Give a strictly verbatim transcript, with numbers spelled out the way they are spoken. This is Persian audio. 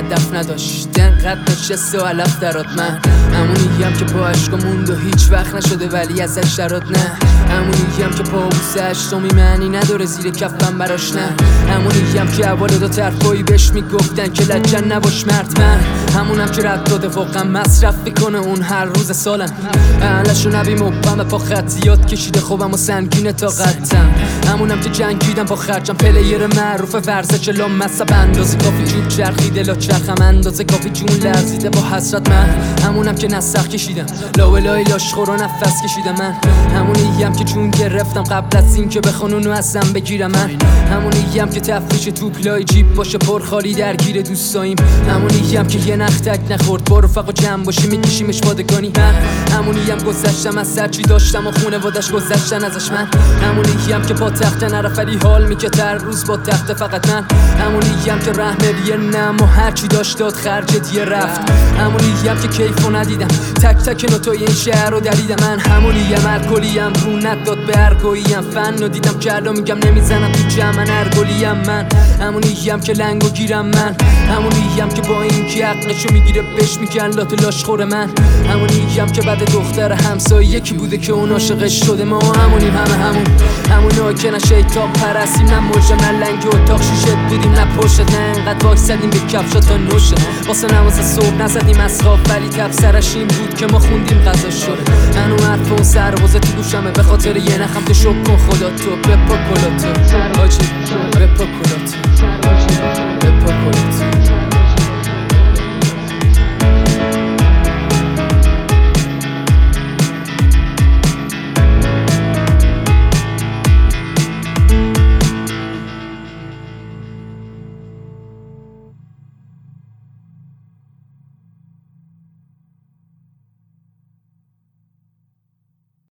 هدف نداشت، انقدر نشسته و علف درات. من همونیم که با عشق موند و هیچ وقت نشده ولی ازش درات. نه همونیم که پابوس هشتمی معنی نداره زیر کفم براش. نه همونیم که اول دو طرفایی بهش میگفتن که لجن نباش مرد. من همونم که رد داده واقعا مصرف میکنه اون هر روز سالم. اهلشو نبی مبهم پا خط زیاد کشیده خوبم و سنگینه تا قدم. همونم که جنگیدم با خرجم پلیر معروف ورزش لا مصب اندازه کافی جون چرخیده لا چرخم اندازه کافی جون لرزیده با حسرت. من همونم که نسخ کشیدم لا ولای لاش خورا نفس کشیدم. من همونیم که چون گرفتم قبل از این که بخون اونو ازم بگیرم. من همونیم که تفریش توپ لای جیب باشه پرخالی درگیر دوستاییم. همونیم که یه نخ تک نخورد با رفقا جمع باشی میکشیمش بادگانی. من همونیم گذشتم از سر چی داشتم و خونه وادش گذشتن ازش. من همونیم که با تخت نرفت ولی حال میکرد هر روز با تخت فقط. من همونیم که رحمه بیه نم و هرچی داشت داد خرج دیه رفت. همونیم که کیفو ندیدم تک تک نوتای این شهر رو دریدم. من همونیم الکلیم رو نداد به ارگوییم فن و دیدم که الان میگم نمیزنم تو جمع من ارگولیم. من همونیم که لنگو گیرم. من همونیم که با این که عقلشو میگیره بهش میگن لات لاش خوره. من همونیم که بعد دختر همسایه یکی بوده که اون عاشقش شده. ما همونیم همه همون همونا که نه شیطان پرستیم نه مجرم نه لنگ اتاق شیشه بودیم نه پشت. نه انقدر واک زدیم به کفشا تا نوشه واسه نماز صبح نزدیم از خواب ولی تفسرش این بود که ما خوندیم غذا شده. من اون حرف اون سربازه تو گوشمه به خاطر یه نخم تو شک کن خدا تو بپا کلاتو آجی بپا کلاتو.